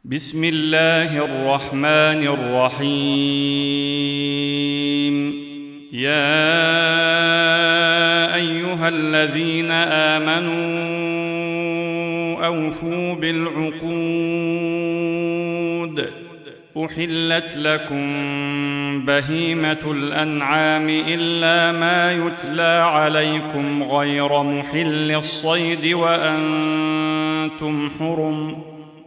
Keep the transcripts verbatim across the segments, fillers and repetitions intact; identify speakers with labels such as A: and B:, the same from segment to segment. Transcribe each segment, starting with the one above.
A: بسم الله الرحمن الرحيم. يا أيها الذين آمنوا أوفوا بالعقود. أحلت لكم بهيمة الأنعام إلا ما يتلى عليكم غير محل الصيد وأنتم حرم.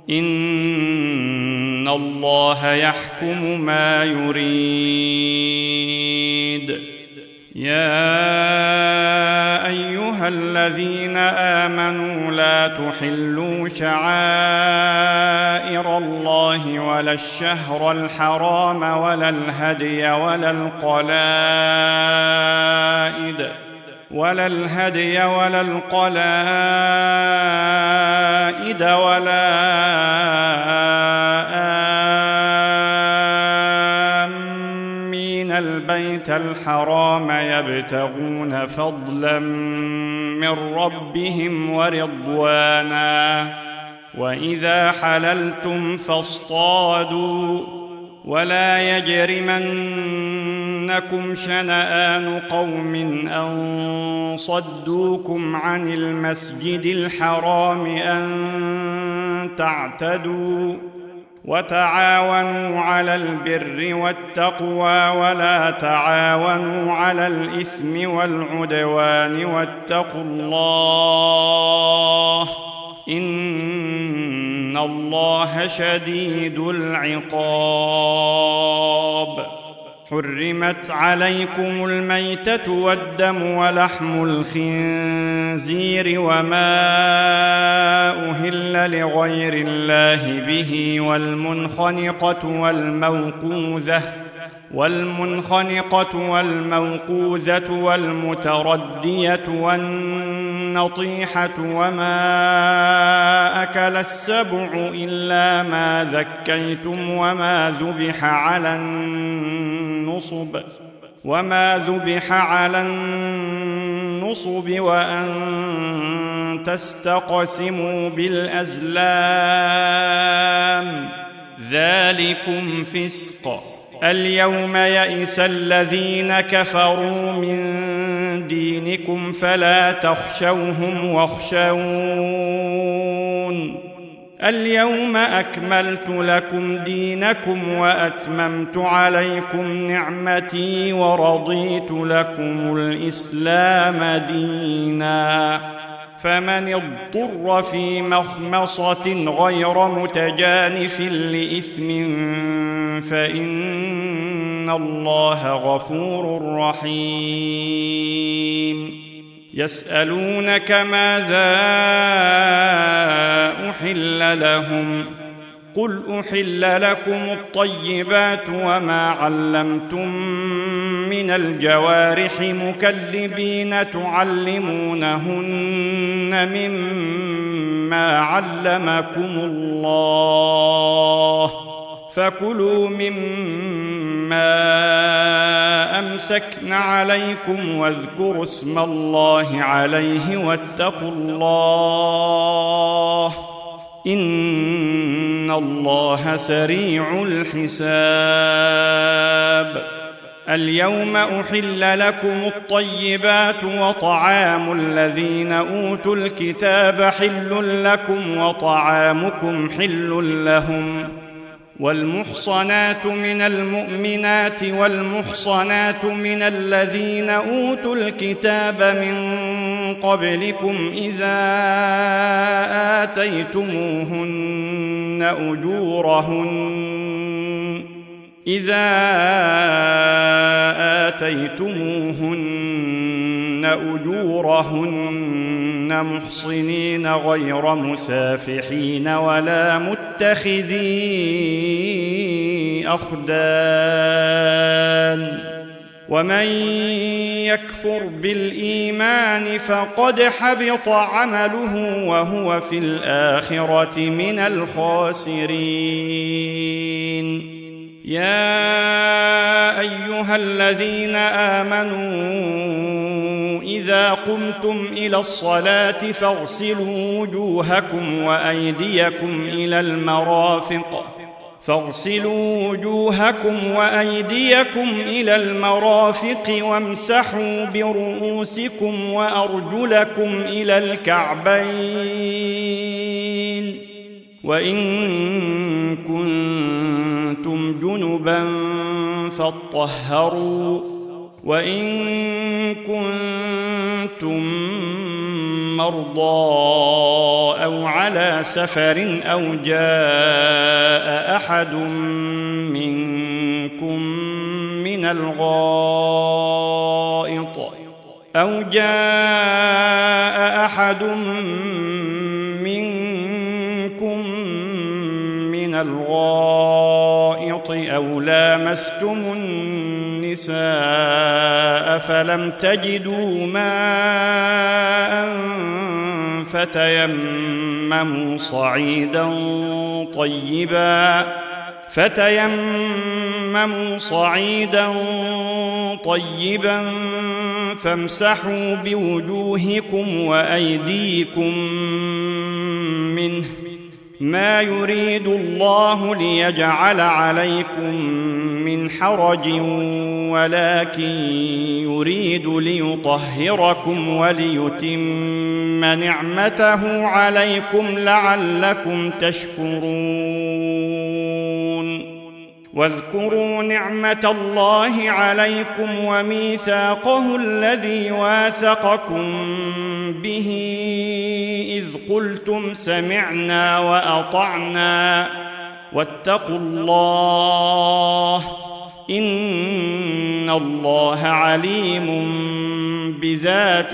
A: إن الله يحكم ما يريد. يا أيها الذين آمنوا لا تحلوا شعائر الله ولا الشهر الحرام ولا الهدي ولا القلائد ولا الهدي ولا القلائد ولا آمين البيت الحرام يبتغون فضلا من ربهم ورضوانا. وإذا حللتم فاصطادوا ولا يجرمنكم شنآن قوم أن صدوكم عن المسجد الحرام أن تعتدوا. وتعاونوا على البر والتقوى ولا تعاونوا على الإثم والعدوان واتقوا الله إن الله شديد العقاب. حرمت عليكم الميتة والدم ولحم الخنزير وما أهل لغير الله به والمنخنقة والموقوذة والمنخنقة والموقوذة والمتردية والنطيحة وما أكل السبع إلا ما ذكيتم وما ذبح على النصب وما ذبح على النصب وأن تستقسموا بالأزلام ذلكم فسق. اليوم يئس الذين كفروا من دينكم فلا تخشوهم واخشون. اليوم أكملت لكم دينكم وأتممت عليكم نعمتي ورضيت لكم الإسلام دينا. فمن اضطر في مخمصة غير متجانف لإثم فإن الله غفور رحيم. يسألونك ماذا أحل لهم قل أحل لكم الطيبات وما علمتم من الجوارح مكلبين تعلمونهن مما علمكم الله فكلوا مما أمسكن عليكم واذكروا اسم الله عليه واتقوا الله إن الله سريع الحساب. اليوم أحل لكم الطيبات وطعام الذين أوتوا الكتاب حل لكم وطعامكم حل لهم. والمحصنات من المؤمنات والمحصنات من الذين أوتوا الكتاب من قبلكم إذا آتيتموهن أجورهن إذا آتيتموهن أجورهن محصنين غير مسافحين ولا متخذي أخدان. ومن يكفر بالإيمان فقد حبط عمله وهو في الآخرة من الخاسرين. يا أيها الذين آمنوا إذا قمتم إلى الصلاة فاغسلوا وجوهكم وأيديكم إلى المرافق فاغسلوا وجوهكم وأيديكم إلى المرافق وامسحوا برؤوسكم وأرجلكم إلى الكعبين وإن كنتم جنبا فاطهروا وإن كنتم مرضى أو على سفر أو جاء أحد منكم من الغائط أو جاء أحد منكم من الغائط أو لامستم النساء فلم تجدوا ماء فتيمموا صعيدا طيبا فتيمموا صعيدا طيبا فامسحوا بوجوهكم وأيديكم منه ما يريد الله ليجعل عليكم من حرج ولكن يريد ليطهركم وليتم نعمته عليكم لعلكم تشكرون واذكروا نعمة الله عليكم وميثاقه الذي واثقكم به إذ قلتم سمعنا وأطعنا واتقوا الله إن الله عليم بذات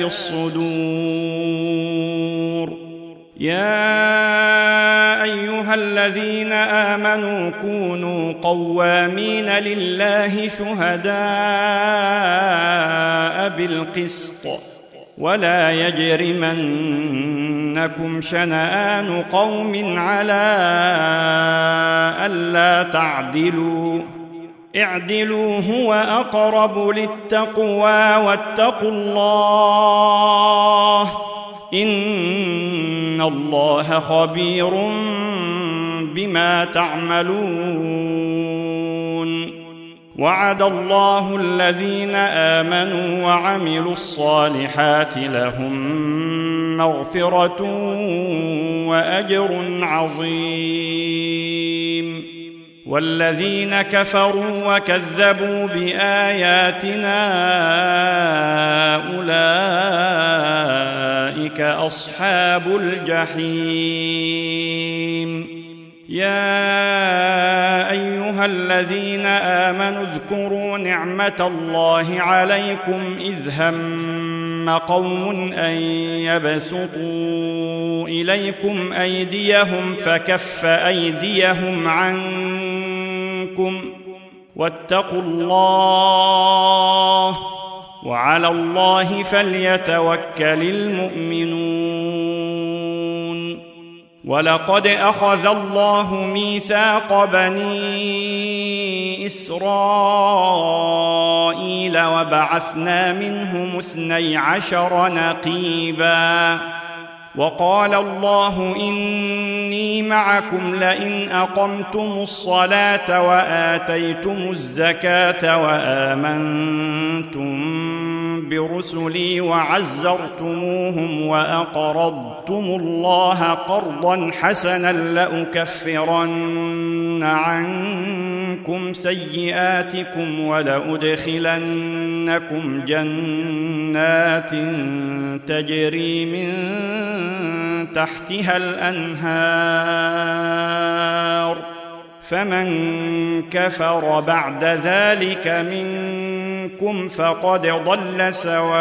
A: الصدور يا أيها الذين آمنوا كونوا قوامين لله شهداء بالقسط ولا يجرمنكم شنآن قوم على ألا تعدلوا اعدلوا هو أقرب للتقوى واتقوا الله إن الله خبير بما تعملون وعد الله الذين آمنوا وعملوا الصالحات لهم مغفرة وأجر عظيم والذين كفروا وكذبوا بآياتنا أولئك أصحاب الجحيم يا أيها الذين آمنوا اذكروا نعمة الله عليكم إذ هم قوم أن يبسطوا إليكم أيديهم فكف أيديهم عنكم واتقوا الله وعلى الله فليتوكل المؤمنون ولقد أخذ الله ميثاق بني إسرائيل وبعثنا منهم اثني عشر نقيبا وقال الله إني معكم لئن أقمتم الصلاة وآتيتم الزكاة وآمنتم برسلي وعزرتموهم وأقرضتم الله قرضا حسنا لأكفرن عنكم سيئاتكم ولأدخلنكم جنات تجري من تحتها الأنهار فمن كفر بعد ذلك منكم فقد ضل سواء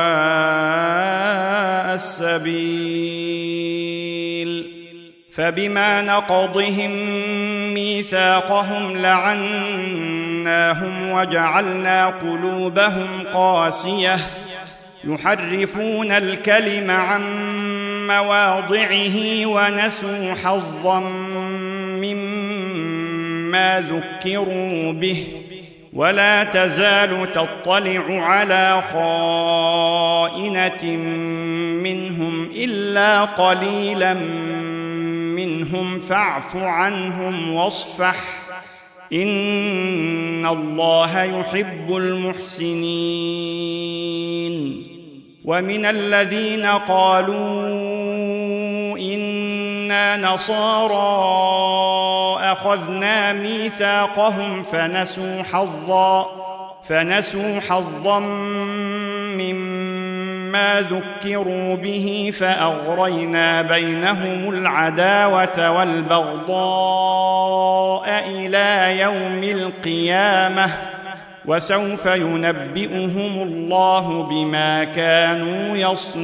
A: السبيل فبما نقضهم ميثاقهم لعناهم وجعلنا قلوبهم قاسية يحرفون الكلم عن مواضعه ونسوا حظا مما ذكروا به ولا تزال تطلع على خائنة خائنة منهم إلا قليلا منهم فاعف عنهم واصفح إن الله يحب المحسنين. ومن الذين قالوا إنا نصارى أخذنا ميثاقهم فنسوا حظا فنسوا حظا مما ذكروا به فأغرينا بينهم العداوة والبغضاء إلى يوم القيامة وسوف ينبئهم الله بما كانوا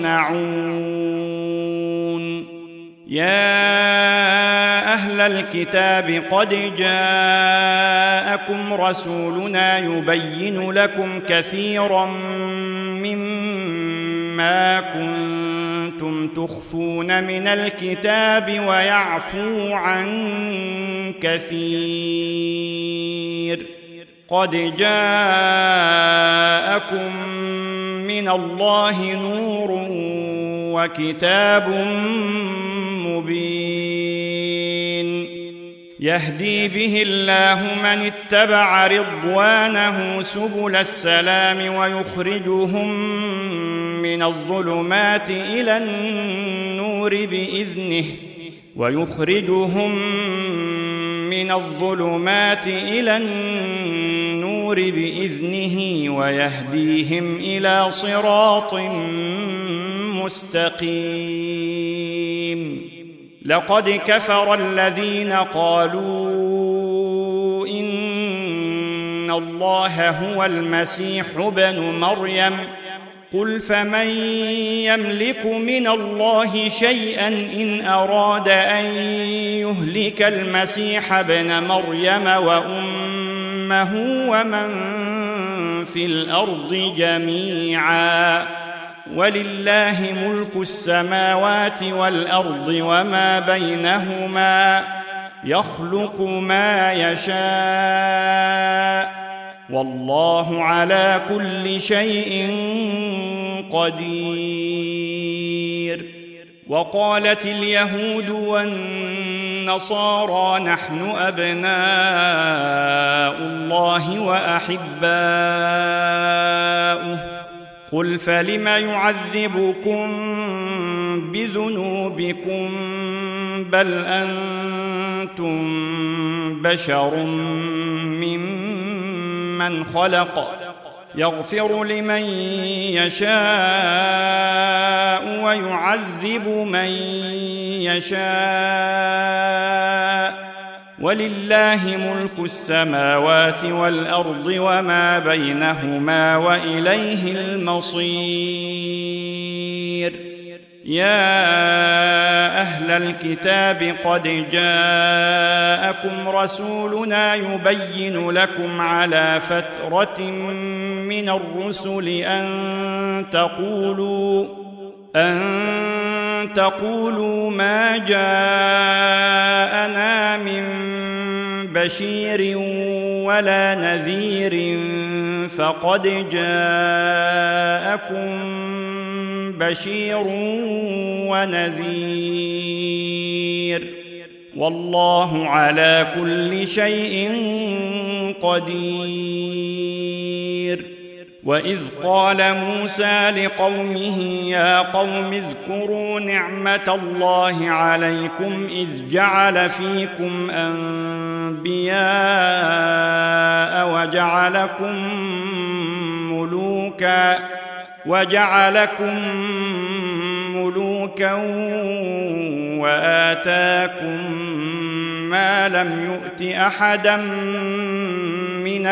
A: يصنعون. يا أهل الكتاب قد جاءكم رسولنا يبين لكم كثيرا مما كنتم تخفون من الكتاب ويعفو عن كثير. قد جاءكم من الله نور وكتاب مبين يهدي به الله من اتبع رضوانه سبل السلام ويخرجهم من الظلمات إلى النور بإذنه ويخرجهم من الظلمات إلى النور بإذنه ويهديهم إلى صراط مستقيم. لقد كفر الذين قالوا إن الله هو المسيح ابن مريم قل فمن يملك من الله شيئا إن أراد أن يهلك المسيح ابن مريم وأمه ومن في الأرض جميعا ولله ملك السماوات والأرض وما بينهما يخلق ما يشاء والله على كل شيء قدير. وقالت اليهود والنصارى نحن أبناء الله وأحباؤه قل فلم يعذبكم بذنوبكم بل أنتم بشر ممن خلق يغفر لمن يشاء ويعذب من يشاء ولله ملك السماوات والأرض وما بينهما وإليه المصير. يا أهل الكتاب قد جاءكم رسولنا يبين لكم على فترة من الرسل أن تقولوا أن تقولوا ما جاءنا من بشير ولا نذير فقد جاءكم بشير ونذير والله على كل شيء قدير. وإذ قال موسى لقومه يا قوم اذكروا نعمة الله عليكم إذ جعل فيكم أنبياء وجعلكم ملوكا وجعلكم ملوكا وآتاكم ما لم يؤت أحدا من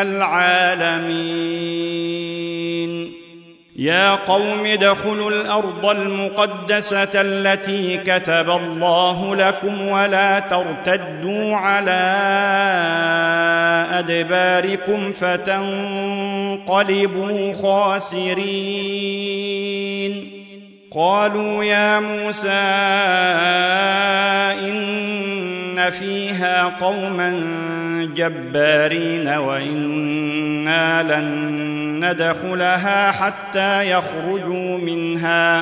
A: العالمين. يا قوم ادخلوا الأرض المقدسة التي كتب الله لكم ولا ترتدوا على أدباركم فتنقلبوا خاسرين. قالوا يا موسى إن إن فيها قوما جبارين وإنا لن ندخلها حتى يخرجوا منها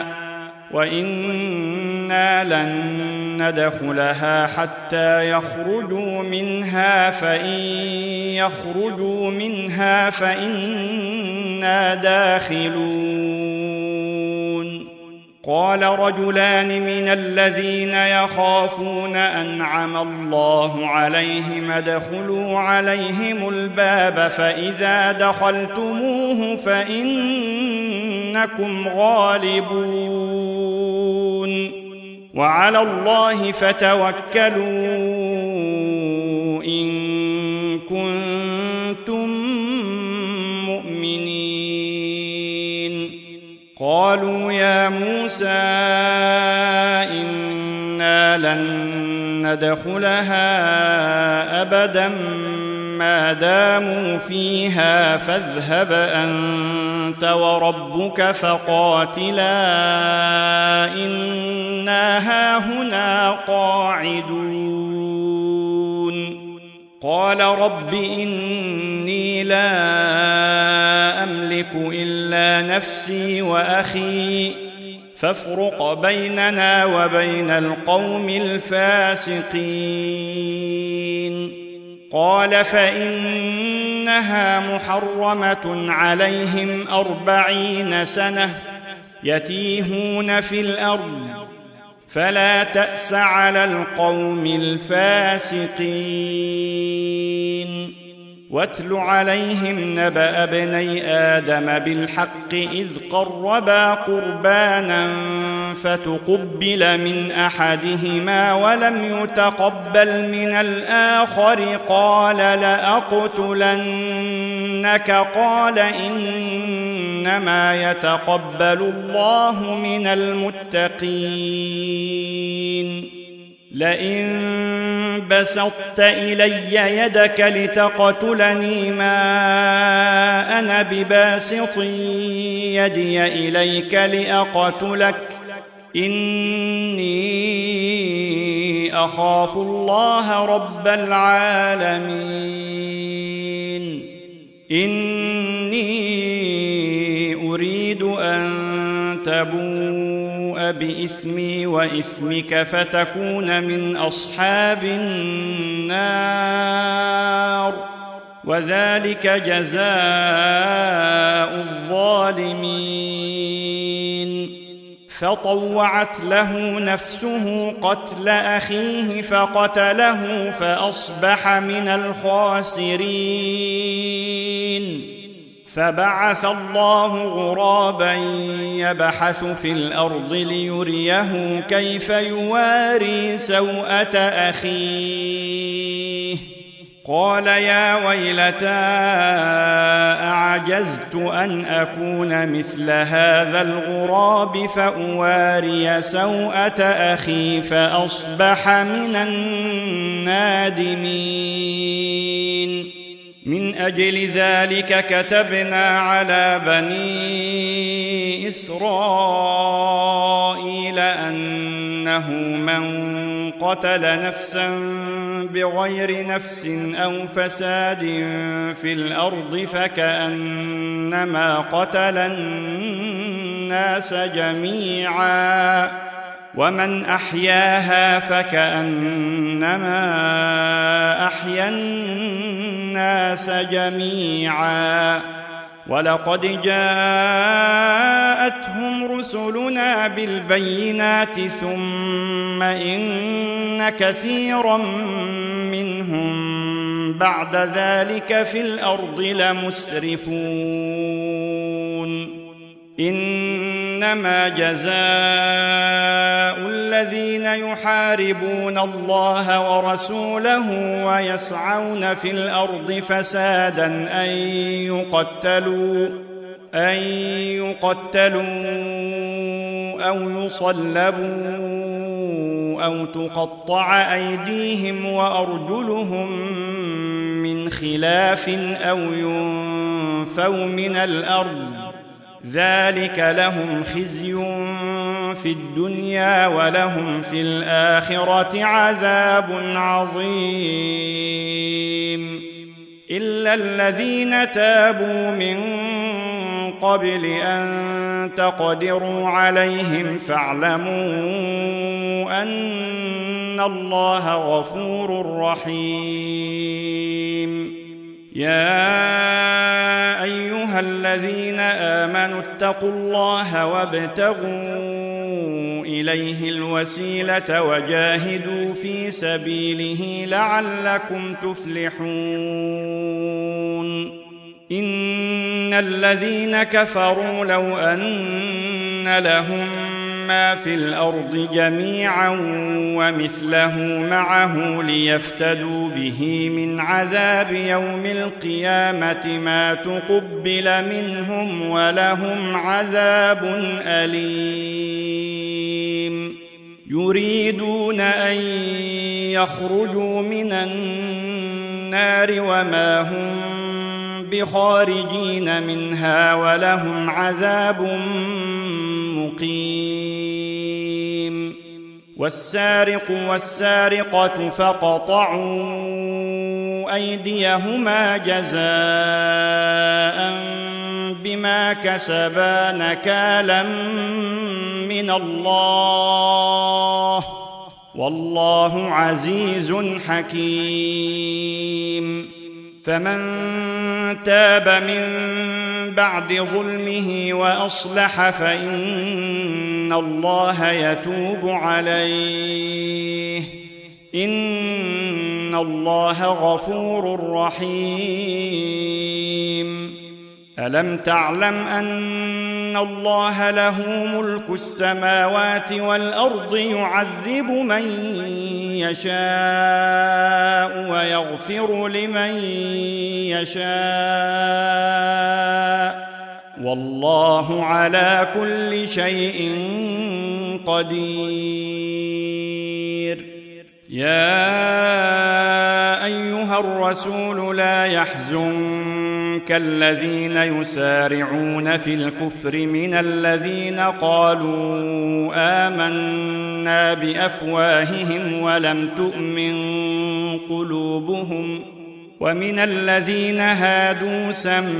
A: وإنا لن ندخلها حتى يخرجوا منها فإن يخرجوا منها فإنا داخلون. قال رجلان من الذين يخافون أنعم الله عليهم ادخلوا عليهم الباب فإذا دخلتموه فإنكم غالبون وعلى الله فتوكلوا إن كنتم مؤمنين. قالوا يا موسى إنا لن ندخلها أبدا ما داموا فيها فاذهب أنت وربك فقاتلا إنا هاهنا قاعدون. قال رب إني لا أملك إلا نفسي وأخي فافرق بيننا وبين القوم الفاسقين. قال فإنها محرمة عليهم أربعين سنة يتيهون في الأرض فلا تأس على القوم الفاسقين. واتل عليهم نبأ ابني آدم بالحق إذ قربا قربانا فتقبل من أحدهما ولم يتقبل من الآخر قال لأقتلنك قال إنما يتقبل الله من المتقين. لئن بسطت إلي يدك لتقتلني ما أنا بباسط يدي إليك لأقتلك إني أخاف الله رب العالمين. إني أريد أن تبوء بإثمي وإثمك فتكون من أصحاب النار وذلك جزاء الظالمين. فطوعت له نفسه قتل أخيه فقتله فأصبح من الخاسرين. فبعث الله غرابا يبحث في الأرض ليريه كيف يواري سوءة أخيه. قال يا ويلتى أعجزت أن أكون مثل هذا الغراب فأواري سوءة أخي فأصبح من النادمين. من أجل ذلك كتبنا على بني إسرائيل أنه من قتل نفسا بغير نفس أو فساد في الأرض فكأنما قتل الناس جميعا ومن أحياها فكأنما أحيا الناس جميعا. ولقد جاءتهم رسلنا بالبينات ثم إن كثيرا منهم بعد ذلك في الأرض لمسرفون. إنما جزاء الذين يحاربون الله ورسوله ويسعون في الأرض فسادا أن يقتلوا أن يقتلوا أو يصلبوا أو تقطع أيديهم وأرجلهم من خلاف أو ينفوا من الأرض ذلك لهم خزي في الدنيا ولهم في الآخرة عذاب عظيم إلا الذين تابوا من قبل أن تقدروا عليهم فاعلموا أن الله غفور رحيم يا أيها الذين آمنوا اتقوا الله وابتغوا إليه الوسيلة وجاهدوا في سبيله لعلكم تفلحون إن الذين كفروا لو أن لهم ما في الأرض جميعا ومثله معه ليفتدوا به من عذاب يوم القيامة ما تقبل منهم ولهم عذاب أليم يريدون أن يخرجوا من النار وما هم بخارجين منها ولهم عذاب مقيم والسارق والسارقة فاقطعوا أيديهما جزاء بما كسبا نكالا من الله والله عزيز حكيم فمن تاب من بعد ظلمه وأصلح فإن الله يتوب عليه إن الله غفور رحيم ألم تعلم أن الله له ملك السماوات والأرض يعذب من يشاء ويغفر لمن يشاء والله على كل شيء قدير يا أيها الرسول لا يحزنك الذين يسارعون في الكفر من الذين قالوا آمنا بأفواههم ولم تؤمن قلوبهم ومن الذين هادوا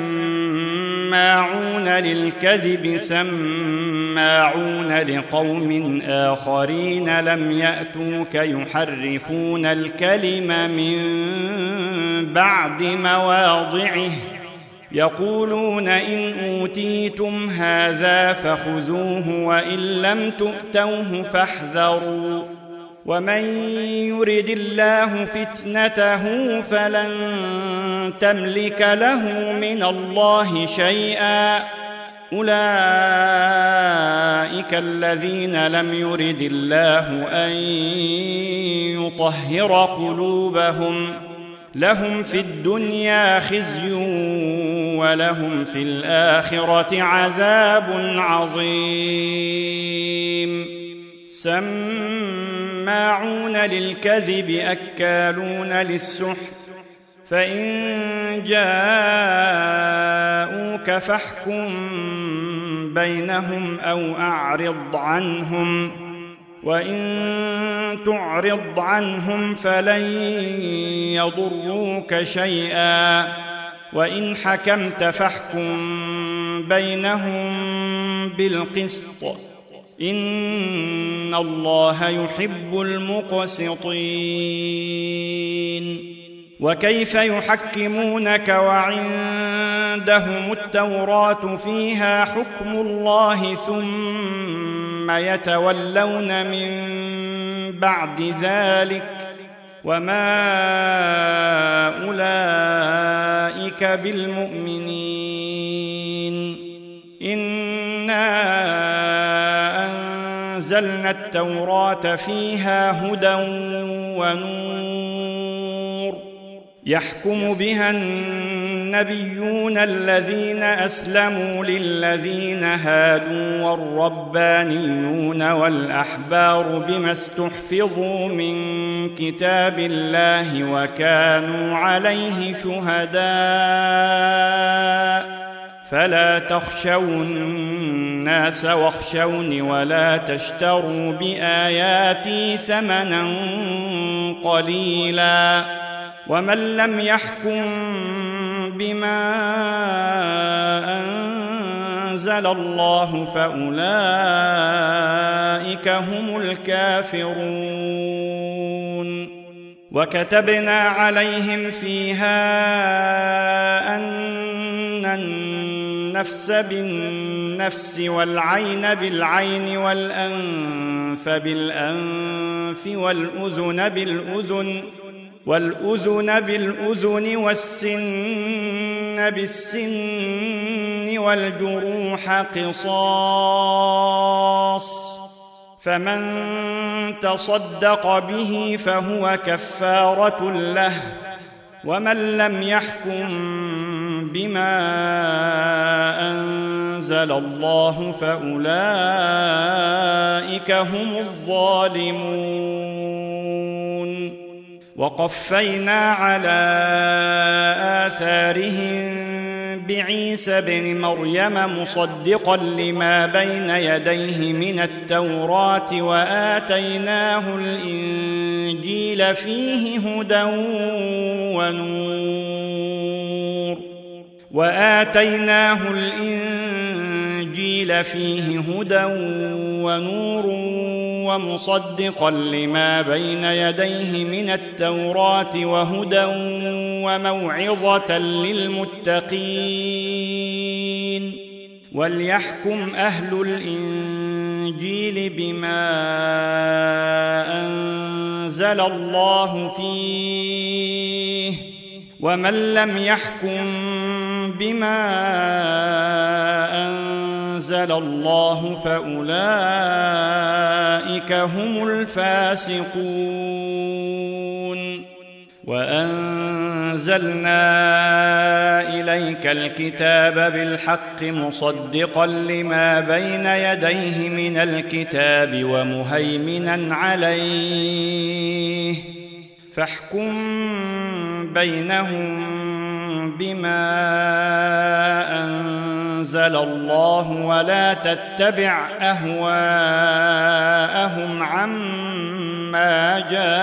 A: سماعون للكذب سماعون لقوم آخرين لم يأتوك يحرفون الكلم من بعد مواضعه يقولون إن أوتيتم هذا فخذوه وإن لم تؤتوه فاحذروا ومن يرد الله فتنته فلن تملك له من الله شيئا أولئك الذين لم يرد الله أن يطهر قلوبهم لهم في الدنيا خزي ولهم في الآخرة عذاب عظيم سماعون للكذب أكالون للسحت فإن جاءوك فاحكم بينهم أو أعرض عنهم وإن تعرض عنهم فلن يضروك شيئا وإن حكمت فاحكم بينهم بالقسط إن الله يحب المقسطين وكيف يحكمونك وعندهم التوراة فيها حكم الله ثم يتولون من بعد ذلك وما أولئك بالمؤمنين إنا أنزلنا التوراة فيها هدى ونور يحكم بها النبيون الذين أسلموا للذين هادوا والربانيون والأحبار بما استحفظوا من كتاب الله وكانوا عليه شهداء فلا تخشوا الناس واخشوني ولا تشتروا بآياتي ثمنا قليلا ومن لم يحكم بما أنزل الله فأولئك هم الكافرون. وكتبنا عليهم فيها أن النفس بالنفس والعين بالعين والأنف بالأنف والأذن بالأذن والأذن بالأذن والسن بالسن والجروح قصاص فمن تصدق به فهو كفارة له ومن لم يحكم بما أنزل الله فأولئك هم الظالمون. وقفينا على آثارهم بعيسى بن مريم مصدقا لما بين يديه من التوراة وآتيناه الإنجيل فيه هدى ونور وآتيناه الإنجيل فيه هدى ونور ومصدقا لما بين يديه من التوراة وهدى وموعظة للمتقين. وليحكم أهل الإنجيل بما أنزل الله فيه ومن لم يحكم بما أنزل الله فأولئك هم الفاسقون. وأنزلنا إليك الكتاب بالحق مصدقا لما بين يديه من الكتاب ومهيمنا عليه فاحكم بينهم بما أنزل الله ولا تتبع أهواءهم عما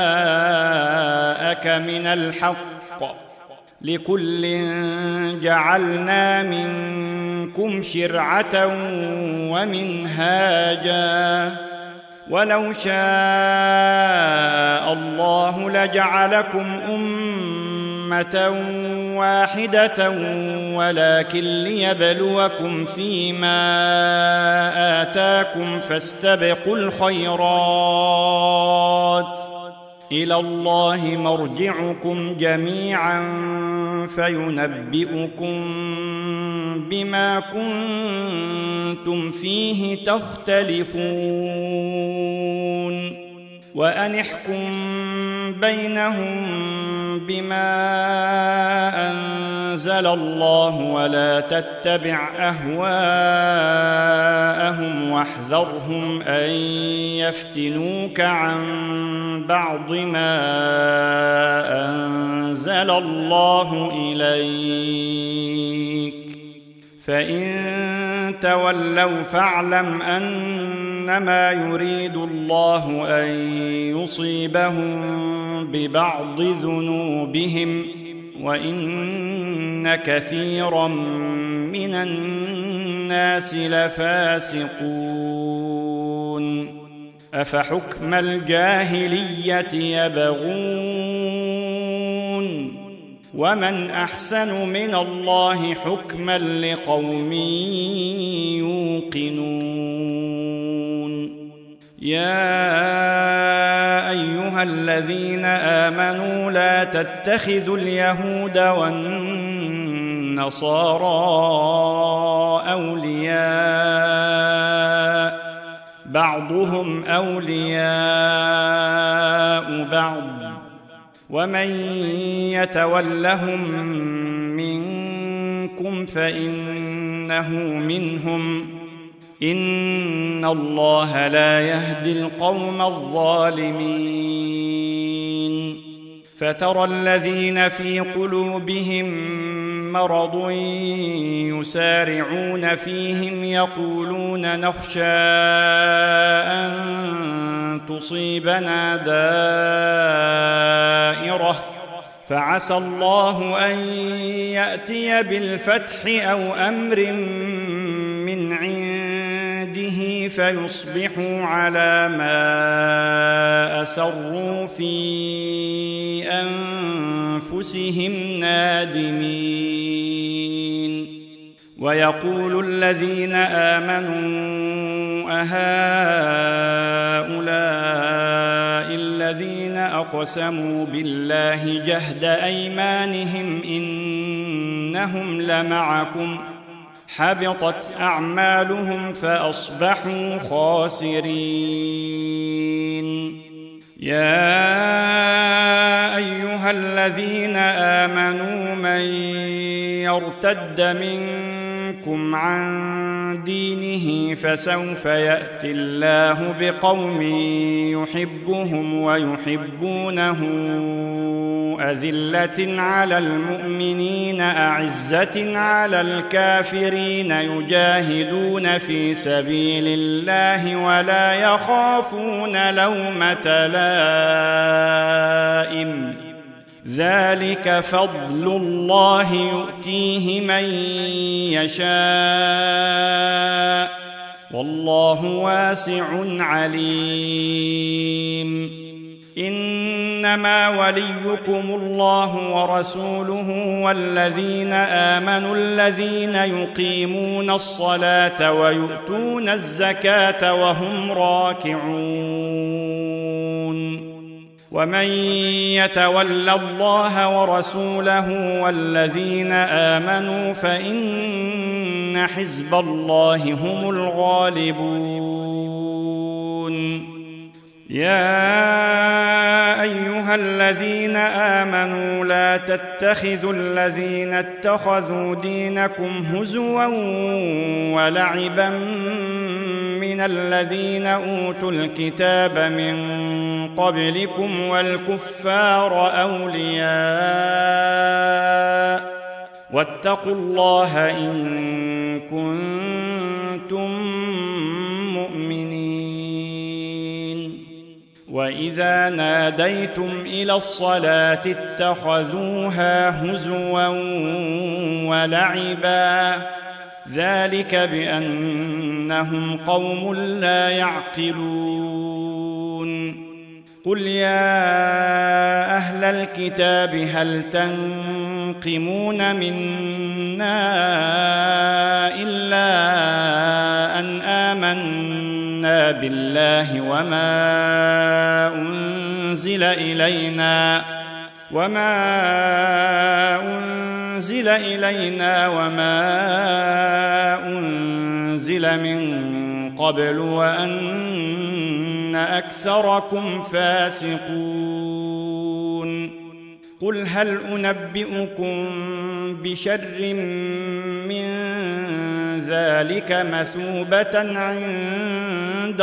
A: جاءك من الحق لكل جعلنا منكم شرعة ومنهاجا ولو شاء الله لجعلكم أمة واحدة ولكن ليبلوكم فيما آتاكم فاستبقوا الخيرات إلى الله مرجعكم جميعا فينبئكم بما كنتم فيه تختلفون. وأن احكم بينهم بما أنزل الله ولا تتبع أهواءهم واحذرهم أن يفتنوك عن بعض ما أنزل الله إليك فإن تولوا فاعلم أنما يريد الله أن يصيبهم ببعض ذنوبهم وإن كثيرا من الناس لفاسقون. أفحكم الجاهلية يبغون ومن أحسن من الله حكما لقوم يوقنون. يا أيها الذين آمنوا لا تتخذوا اليهود والنصارى أولياء بعضهم أولياء بعض ومن يتولهم منكم فإنه منهم إن الله لا يهدي القوم الظالمين. فترى الذين في قلوبهم مرض يسارعون فيهم يقولون نخشى أن تصيبنا دائرة فعسى الله أن يأتي بالفتح أو أمر من عنده فيصبحوا على ما أسروا في أنفسهم نادمين ويقول الذين آمنوا أهؤلاء الذين أقسموا بالله جهد أيمانهم إنهم لمعكم حبطت أعمالهم فأصبحوا خاسرين يا أيها الذين آمنوا من يرتد منكم عن دينه فسوف يأتي الله بقوم يحبهم ويحبونه أذلة على المؤمنين أعزة على الكافرين يجاهدون في سبيل الله ولا يخافون لومة لائم ذلك فضل الله يؤتيه من يشاء والله واسع عليم إنما وليكم الله ورسوله والذين آمنوا الذين يقيمون الصلاة ويؤتون الزكاة وهم راكعون ومن يتول الله ورسوله والذين آمنوا فإن حزب الله هم الغالبون يا أيها الذين آمنوا لا تتخذوا الذين اتخذوا دينكم هزوا ولعبا من الذين أوتوا الكتاب من قبلكم والكفار أولياء واتقوا الله إن كنتم مؤمنين وإذا ناديتم إلى الصلاة اتخذوها هزوا ولعبا ذلك بأنهم قوم لا يعقلون قل يا أهل الكتاب هل تنقمون منا إلا أن آمنا بالله وما أنزل إلينا وما أنزل إلينا وما أنزل من قبل وأن أكثركم فاسقون قل هل أنبئكم بشر من ذلك مثوبة عند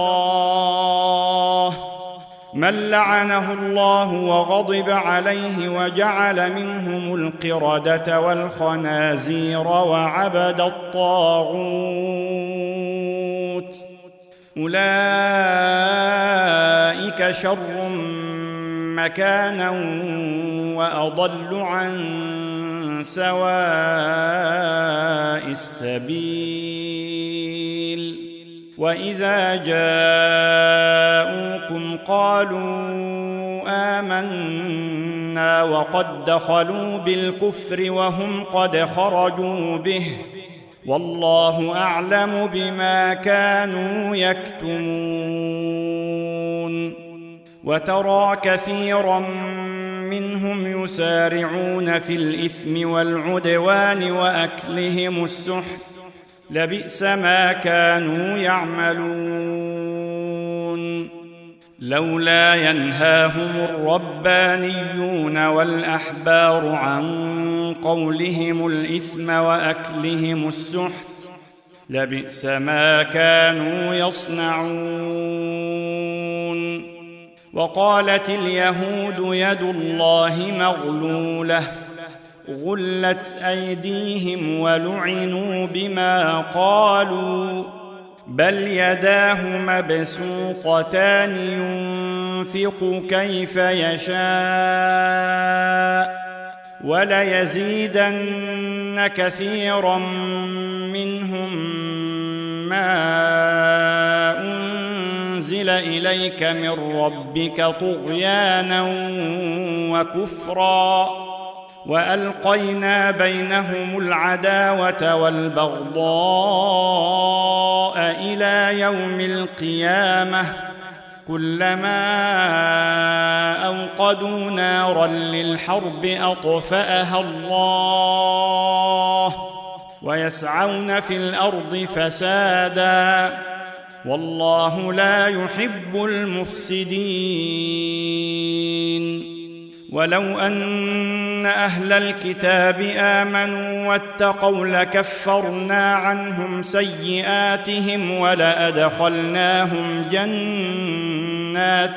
A: الله من لعنه الله وغضب عليه وجعل منهم القردة والخنازير وعبد الطاغوت أولئك شر مكانا وأضل عن سواء السبيل وإذا جاءوكم قالوا آمنا وقد دخلوا بالكفر وهم قد خرجوا به والله أعلم بما كانوا يكتمون وترى كثيرا منهم يسارعون في الإثم والعدوان وأكلهم السحت لبئس ما كانوا يعملون لولا ينهاهم الربانيون والأحبار عن قولهم الإثم وأكلهم السحت لبئس ما كانوا يصنعون وقالت اليهود يد الله مغلولة غلت أيديهم ولعنوا بما قالوا بل يداه مبسوطتان ينفق كيف يشاء وليزيدن كثيرا منهم ما أنزل إليك من ربك طغيانا وكفرا وألقينا بينهم العداوة والبغضاء إلى يوم القيامة كلما أوقدوا نارا للحرب أطفأها الله ويسعون في الأرض فسادا والله لا يحب المفسدين ولو أن أهل الكتاب آمنوا واتقوا لكفرنا عنهم سيئاتهم ولأدخلناهم جنات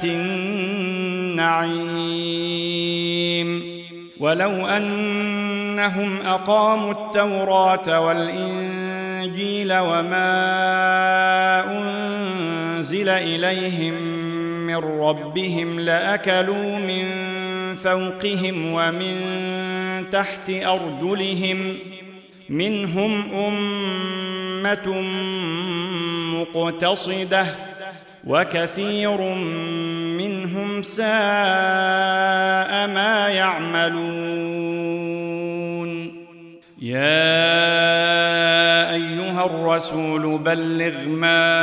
A: النعيم ولو أنهم أقاموا التوراة والإنجيل وما أنزل إليهم من ربهم لأكلوا من فوقهم ومن تحت أرجلهم منهم أمة مقتصدة وكثير منهم ساء ما يعملون يا أيها الرسول بلغ ما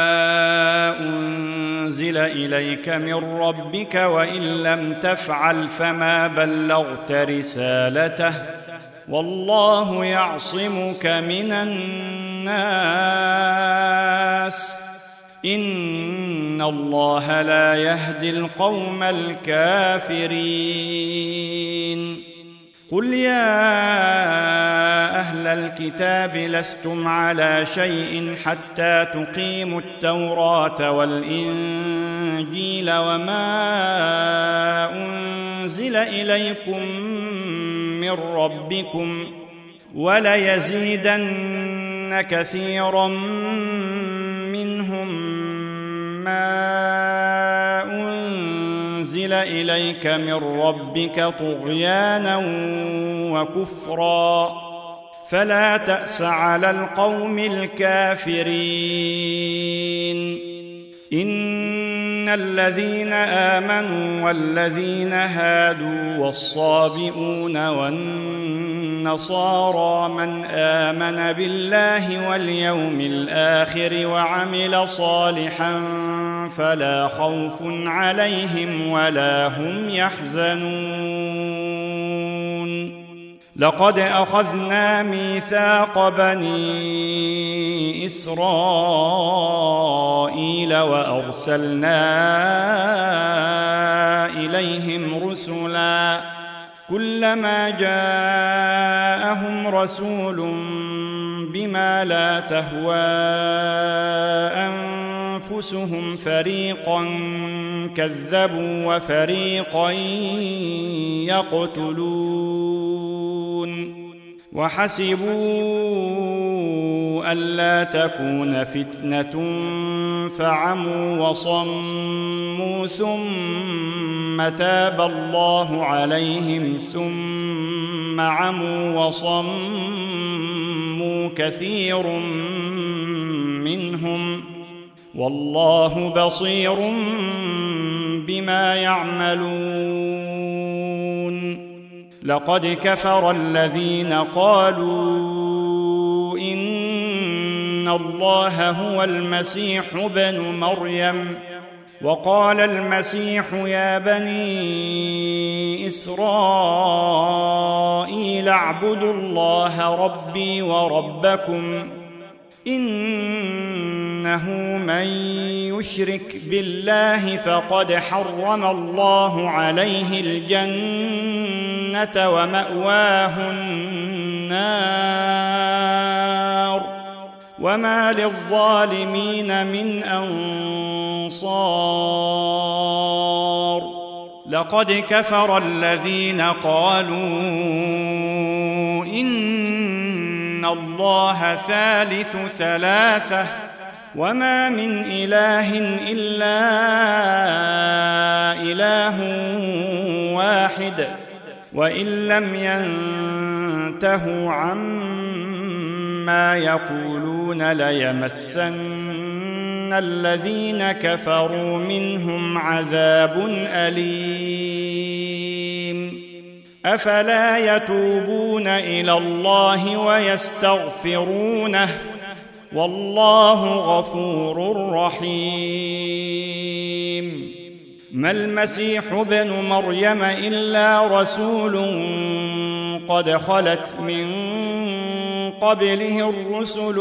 A: أنزل إليك من ربك وإن لم تفعل فما بلغت رسالته والله يعصمك من الناس إن الله لا يهدي القوم الكافرين قل يا أهل الكتاب لستم على شيء حتى تقيموا التوراة والإنجيل وما أنزل إليكم من ربكم وليزيدن كثيرا منهم ما أنزل إليك من ربك طغيانا وكفرا فلا تأس على القوم الكافرين إن الذين آمنوا والذين هادوا والصابئون والنصارى من آمن بالله واليوم الآخر وعمل صالحا فلا خوف عليهم ولا هم يحزنون لقد أخذنا ميثاق بني إسرائيل وأرسلنا إليهم رسلا كلما جاءهم رسول بما لا تهوى أنفسهم فريقا كذبوا وفريقا يقتلون وحسبوا ألا تكون فتنة فعموا وصموا ثم تاب الله عليهم ثم عموا وصموا كثير منهم والله بصير بما يعملون لقد كفر الذين قالوا إن الله هو المسيح ابن مريم وقال المسيح يا بني إسرائيل اعبدوا الله ربي وربكم إنه من يشرك بالله فقد حرم الله عليه الجنة ومأواه النار وما للظالمين من أنصار لقد كفر الذين قالوا إن الله ثالث ثلاثة وما من إله إلا إله واحد وإن لم ينتهوا عما يقولون ليمسن الذين كفروا منهم عذاب أليم أفلا يتوبون إلى الله ويستغفرونه والله غفور رحيم ما المسيح ابن مريم إلا رسول قد خلت من قبله الرسل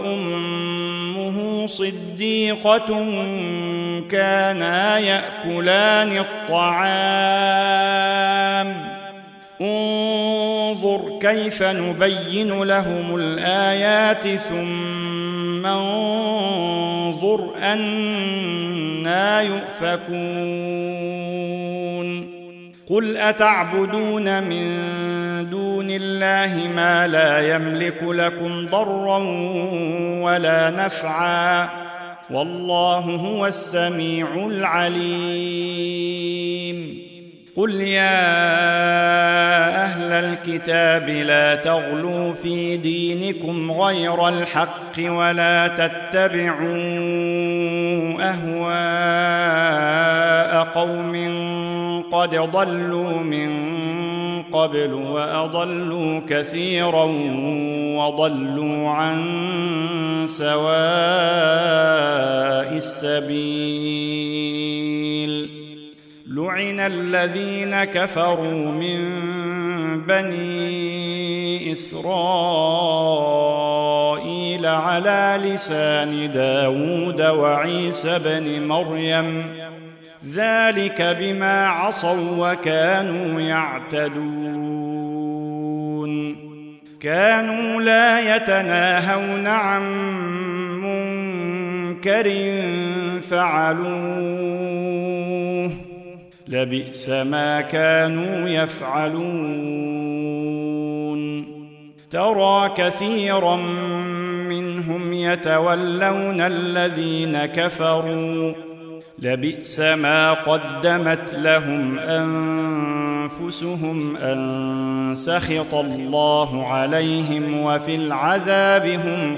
A: وأمه صديقة كانا يأكلان الطعام انظر كيف نبين لهم الآيات ثم انظر أنى يؤفكون قل أتعبدون من دون الله ما لا يملك لكم ضرا ولا نفعا والله هو السميع العليم قل يا أهل الكتاب لا تغلوا في دينكم غير الحق ولا تتبعوا أهواء قوم قد ضلوا من قبل وأضلوا كثيرا وضلوا عن سواء السبيل لعن الذين كفروا من بني إسرائيل على لسان داود وعيسى بن مريم ذلك بما عصوا وكانوا يعتدون كانوا لا يتناهون عن منكر فعلوه لبئس ما كانوا يفعلون ترى كثيرا منهم يتولون الذين كفروا لبئس ما قدمت لهم أنفسهم أن سخط الله عليهم وفي العذاب هم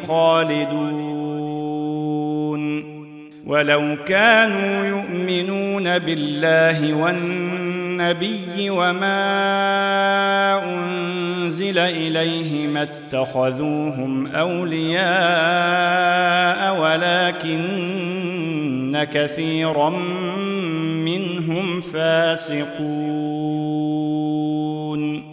A: خالدون ولو كانوا يؤمنون بالله والنبي وما أنزل إليه ما اتخذوهم أولياء ولكن كثيرا منهم فاسقون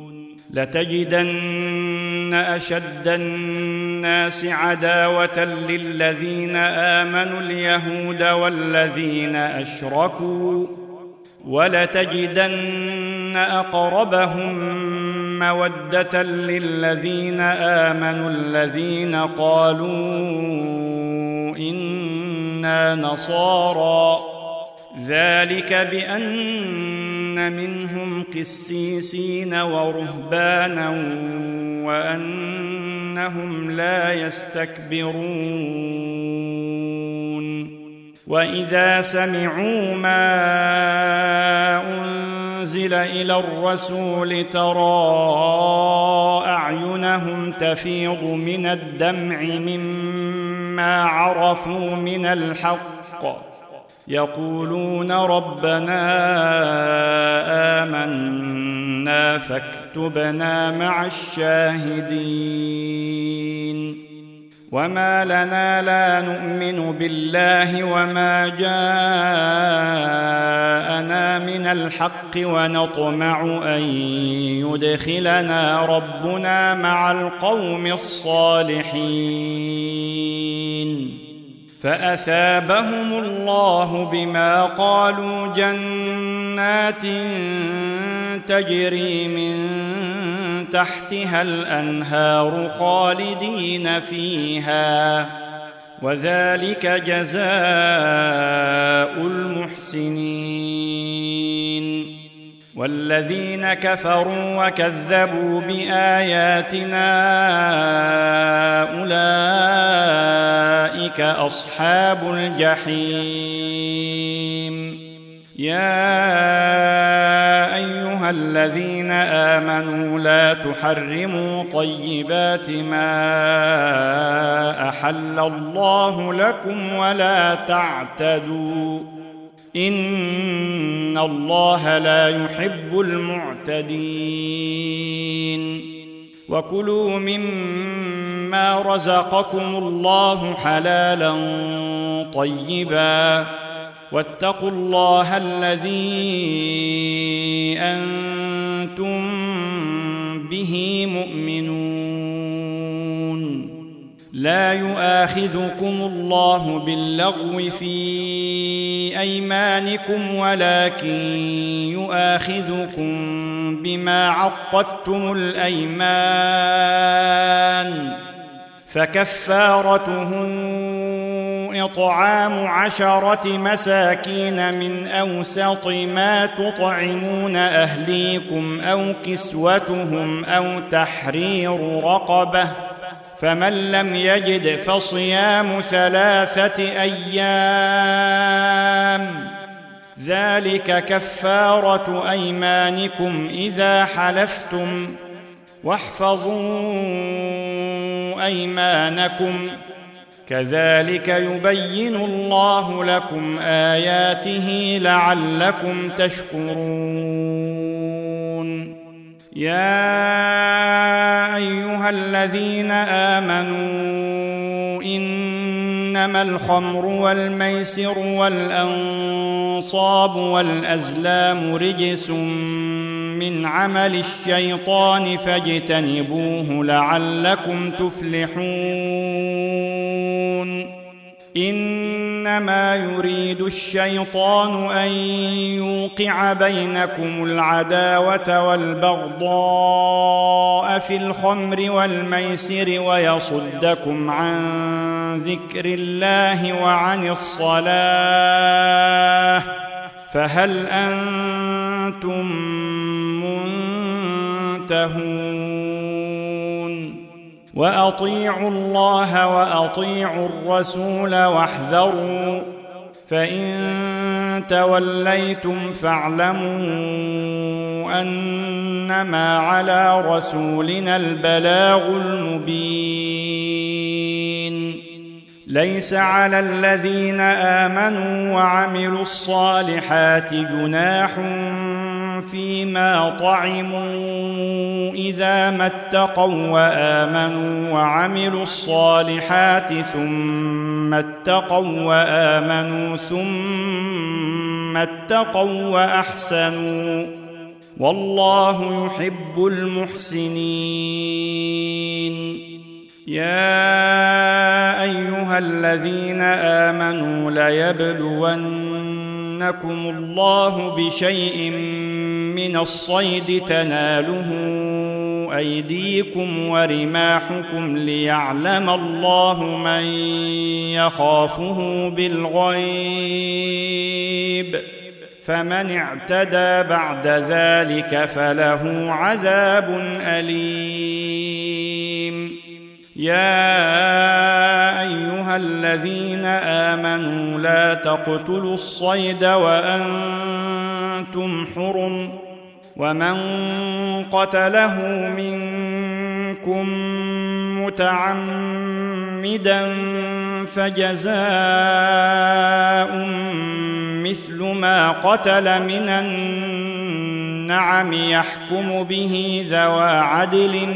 A: لتجدن أشد الناس عداوة للذين آمنوا اليهود والذين أشركوا ولتجدن أقربهم مودة للذين آمنوا الذين قالوا إنا نصارى ذلك بأن منهم قسيسين ورهبانا وأنهم لا يستكبرون وإذا سمعوا ما أنزل إلى الرسول ترى أعينهم تفيض من الدمع مما عرفوا من الحق يقولون ربنا آمنا فاكتبنا مع الشاهدين وما لنا لا نؤمن بالله وما جاءنا من الحق ونطمع أن يدخلنا ربنا مع القوم الصالحين فأثابهم الله بما قالوا جنات تجري من تحتها الأنهار خالدين فيها وذلك جزاء المحسنين. والذين كفروا وكذبوا بآياتنا أولئك أصحاب الجحيم. يا أيها الذين آمنوا لا تحرموا طيبات ما أحل الله لكم ولا تعتدوا إن الله لا يحب المعتدين. وكلوا مما رزقكم الله حلالا طيبا واتقوا الله الذي أنتم به مؤمنون. لا يؤاخذكم الله باللغو في أيمانكم ولكن يؤاخذكم بما عقدتم الأيمان، فكفارته إطعام عشرة مساكين من أوسط ما تطعمون أهليكم أو كسوتهم أو تحرير رقبة، فمن لم يجد فصيام ثلاثة أيام، ذلك كفارة أيمانكم إذا حلفتم، واحفظوا أيمانكم، كذلك يبين الله لكم آياته لعلكم تشكرون. يا أيها الذين آمنوا إنما الخمر والميسر والأنصاب والأزلام رجس من عمل الشيطان فاجتنبوه لعلكم تفلحون. إنما يريد الشيطان أن يوقع بينكم العداوة والبغضاء في الخمر والميسر ويصدكم عن ذكر الله وعن الصلاة، فهل أنتم منتهون؟ وأطيعوا الله وأطيعوا الرسول واحذروا، فإن توليتم فاعلموا أنما على رسولنا البلاغ المبين. ليس على الذين آمنوا وعملوا الصالحات جناح فيما طعموا إذا ما اتقوا وآمنوا وعملوا الصالحات ثم اتقوا وآمنوا ثم اتقوا وأحسنوا، والله يحب المحسنين. يا أيها الذين آمنوا ليبلونكم الله بشيء من الصيد تناله أيديكم ورماحكم ليعلم الله من يخافه بالغيب، فمن اعتدى بعد ذلك فله عذاب أليم. يا أيها الذين آمنوا لا تقتلوا الصيد وأنتم حرم، ومن قتله منكم متعمدا فجزاء مثل ما قتل من النعم يحكم به ذوى عدل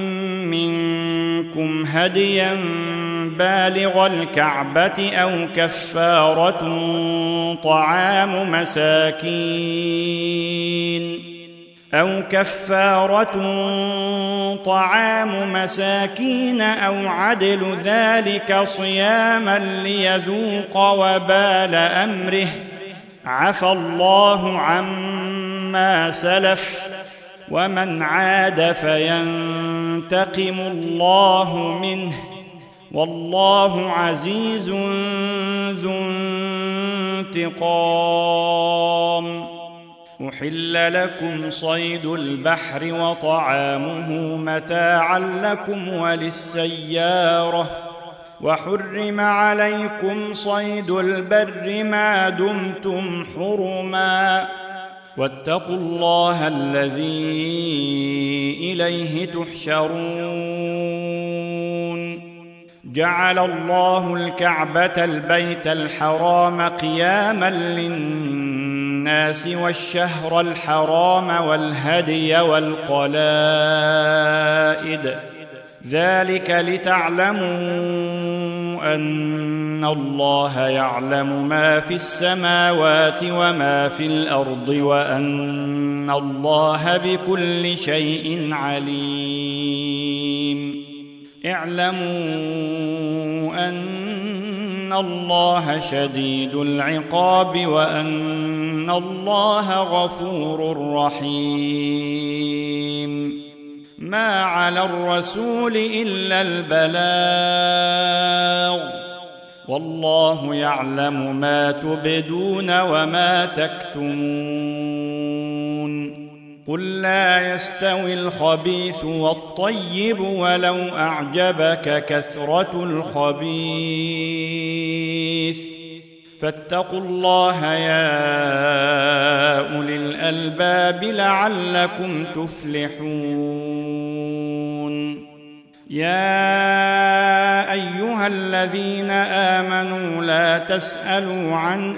A: منكم هديا بالغ الكعبة أو كفارة طعام مساكين أو كفارة طعام مساكين أو عدل ذلك صياما ليذوق وبال أمره، عفى الله عما سلف، ومن عاد فينتقم الله منه، والله عزيز ذو انتقام. أحل لكم صيد البحر وطعامه متاعا لكم وللسيارة، وحرم عليكم صيد البر ما دمتم حرما، واتقوا الله الذي إليه تحشرون. جعل الله الكعبة البيت الحرام قياما للناس والشهر الحرام والهدي والقلائد، ذلك لتعلموا أن الله يعلم ما في السماوات وما في الأرض وأن الله بكل شيء عليم. اعلموا أن الله شديد العقاب وأن الله غفور رحيم. ما على الرسول إلا البلاغ، والله يعلم ما تبدون وما تكتمون. قل لا يستوي الخبيث والطيب ولو أعجبك كثرة الخبيث، فاتقوا الله يا أولي الألباب لعلكم تفلحون. يا أيها الذين آمنوا لا تسألوا عن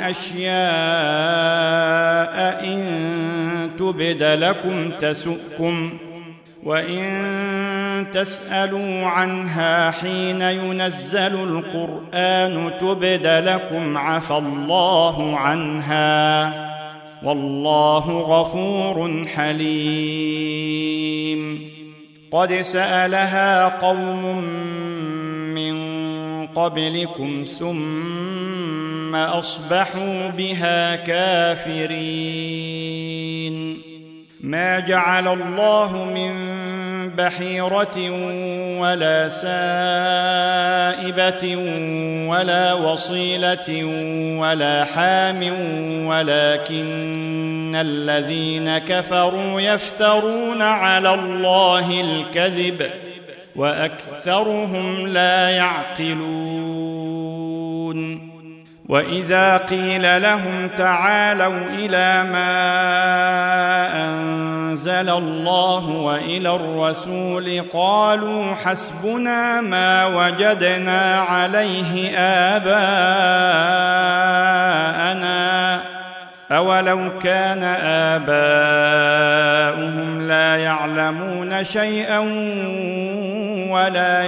A: أشياء إن تبد لكم تسؤكم، وإن تسألوا عنها حين ينزل القرآن تبد لكم عفى الله عنها، والله غفور حليم. قد سألها قوم من قبلكم ثم أصبحوا بها كافرين. ما جعل الله من بحيرة ولا سائبة ولا وصيلة ولا حام ولكن الذين كفروا يفترون على الله الكذب وأكثرهم لا يعقلون. وإذا قيل لهم تعالوا إلى ما أنزل الله وإلى الرسول قالوا حسبنا ما وجدنا عليه آباءنا أولو كان آباؤهم لا يعلمون شيئا ولا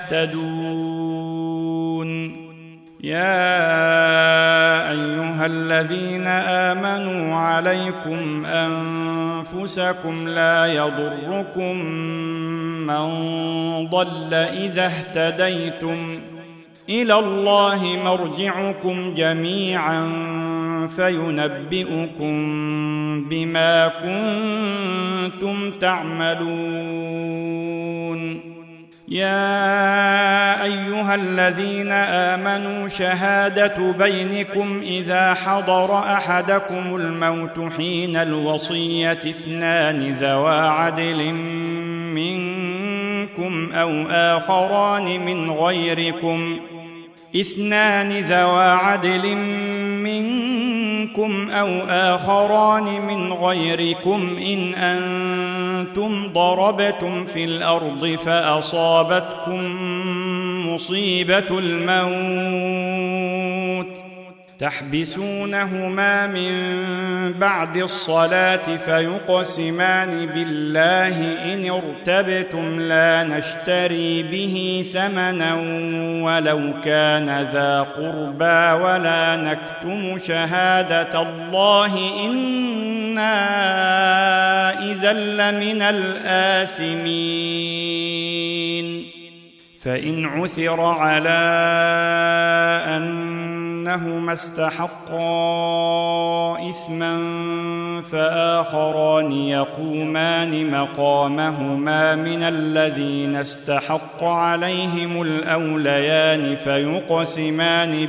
A: يهتدون. يا أيها الذين آمنوا عليكم أنفسكم لا يضركم من ضل إذا اهتديتم، إلى الله مرجعكم جميعا فينبئكم بما كنتم تعملون. يا أيها الذين آمنوا شهادة بينكم إذا حضر أحدكم الموت حين الوصية اثنان ذوى عدل منكم أو آخران من غيركم اثنان ذوى عدل منكم أو آخران من غيركم إن أنتم ضربتم في الأرض فأصابتكم مصيبة الموت تحبسونهما من بعد الصلاة فيقسمان بالله إن ارتبتم لا نشتري به ثمنا ولو كان ذا قربى ولا نكتم شهادة الله إنا إذا لمن الآثمين. فإن عثر على أن أنهما استحقا إثما فآخران يقومان مقامهما من الذين استحق عليهم الأوليان فيقسمان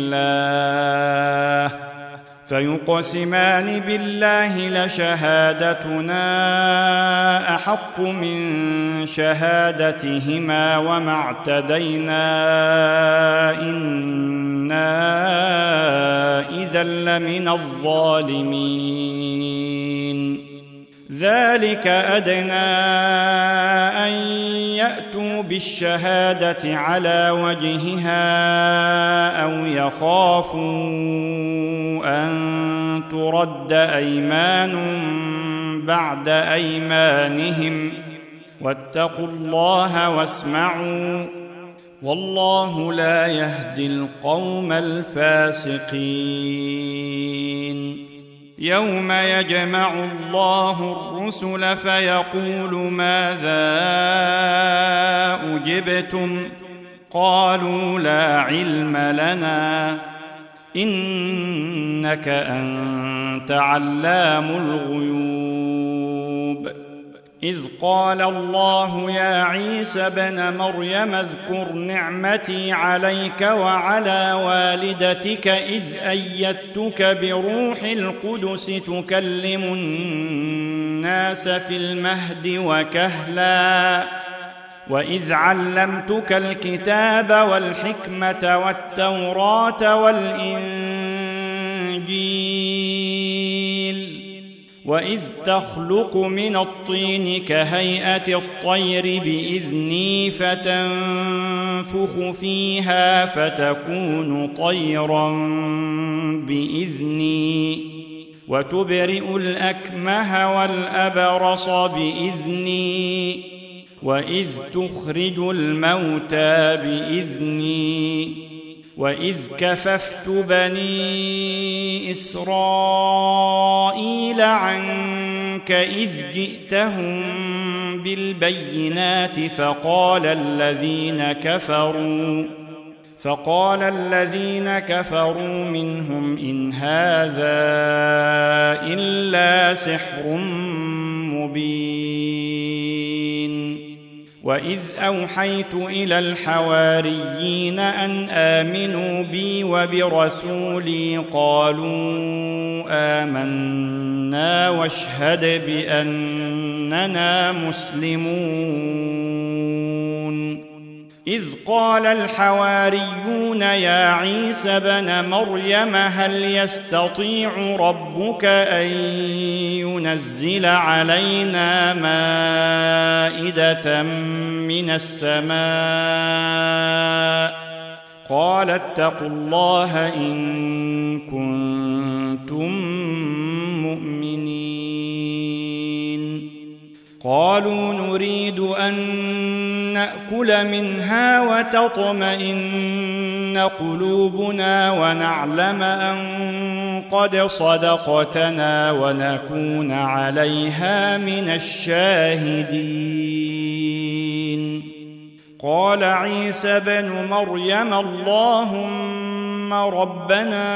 A: بالله فيقسمان بالله لشهادتنا أحق من شهادتهما وما اعتدينا إنا إذا لمن الظالمين ذلك أدنى أن يأتوا بالشهادة على وجهها أو يخافوا أن ترد أيمان بعد أيمانهم واتقوا الله واسمعوا والله لا يهدي القوم الفاسقين يوم يجمع الله الرسل فيقول ماذا أجبتم قالوا لا علم لنا إنك أنت علام الغيوب إذ قال الله يا عيسى ابن مريم اذكر نعمتي عليك وعلى والدتك إذ أيدتك بروح القدس تكلم الناس في المهد وكهلا وإذ علمتك الكتاب والحكمة والتوراة والإنجيل وإذ تخلق من الطين كهيئة الطير بإذني فتنفخ فيها فتكون طيرا بإذني وتبرئ الأكمه والأبرص بإذني وإذ تخرج الموتى بإذني وإذ كففت بني إسرائيل عنك إذ جئتهم بالبينات فقال الذين كفروا فقال الذين كفروا منهم إن هذا إلا سحر مبين وإذ أوحيت إلى الحواريين أن آمنوا بي وبرسولي قالوا آمنا واشهد بأننا مسلمون إذ قال الحواريون يا عيسى ابن مريم هل يستطيع ربك أن ينزل علينا مائدة من السماء قال اتقوا الله إن كنتم مؤمنين قالوا نريد أن نأكل منها وتطمئن قلوبنا ونعلم أن قد صدقتنا ونكون عليها من الشاهدين قال عيسى بن مريم اللهم ربنا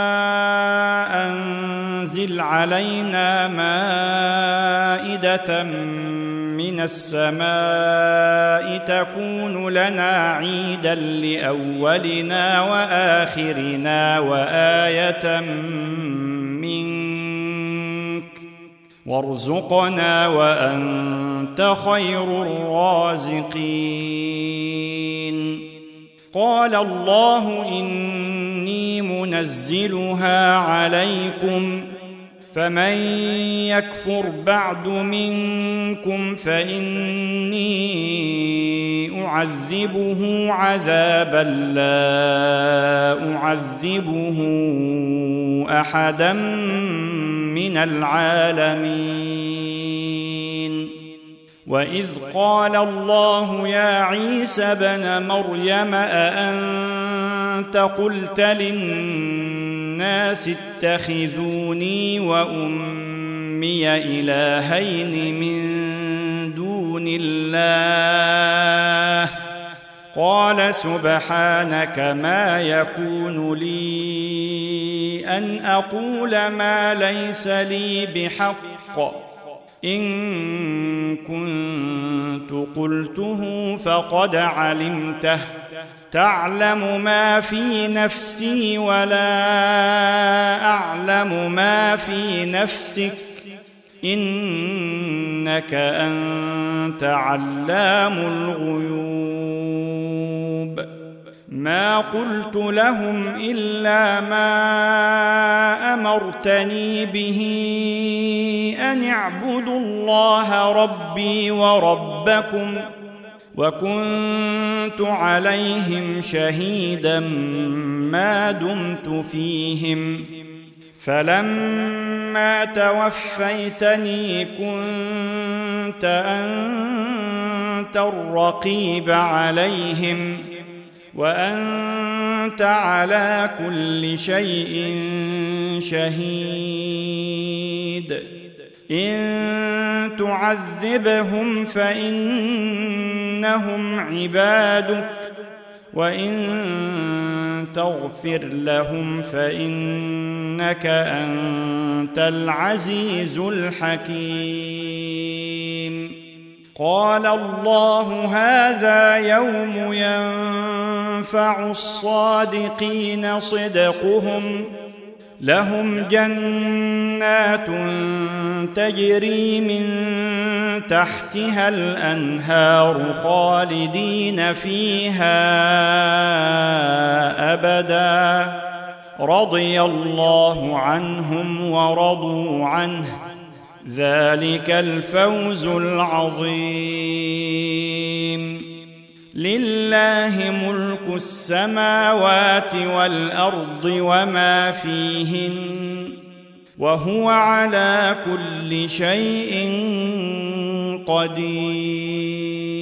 A: أنزل علينا مائدة من السماء تكون لنا عيدا لأولنا وآخرنا وآية منك وارزقنا وأنت خير الرازقين قال الله إني منزلها عليكم فمن يكفر بعد منكم فإني أعذبه عذابا لا أعذبه أحدا من العالمين وإذ قال الله يا عيسى ابن مريم أأنت قلت للناس اتخذوني وأمي إلهين من دون الله قال قال سبحانك ما يكون لي أن أقول ما ليس لي بحق إن كنت قلته فقد علمته تعلم ما في نفسي ولا أعلم ما في نفسك إنك أنت علام الغيوب ما قلت لهم إلا ما أمرتني به أن اعبدوا الله ربي وربكم وكنت عليهم شهيدا ما دمت فيهم فلما توفيتني كنت أنت الرقيب عليهم وأنت على كل شيء شهيد إن تعذبهم فإنهم عبادك وإن تغفر لهم فإنك أنت العزيز الحكيم قال الله هذا يوم ينفع الصادقين صدقهم لهم جنات تجري من تحتها الأنهار خالدين فيها أبدا رضي الله عنهم ورضوا عنه ذلك الفوز العظيم لله ملك السماوات والأرض وما فيهن وهو على كل شيء قدير